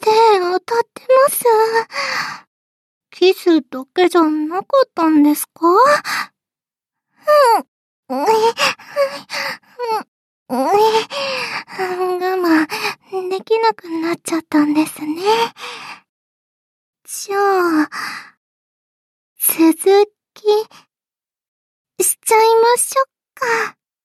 当たってます。キスだけじゃなかったんですか？我慢できなくなっちゃったんですね。じゃあ、続きしちゃいましょう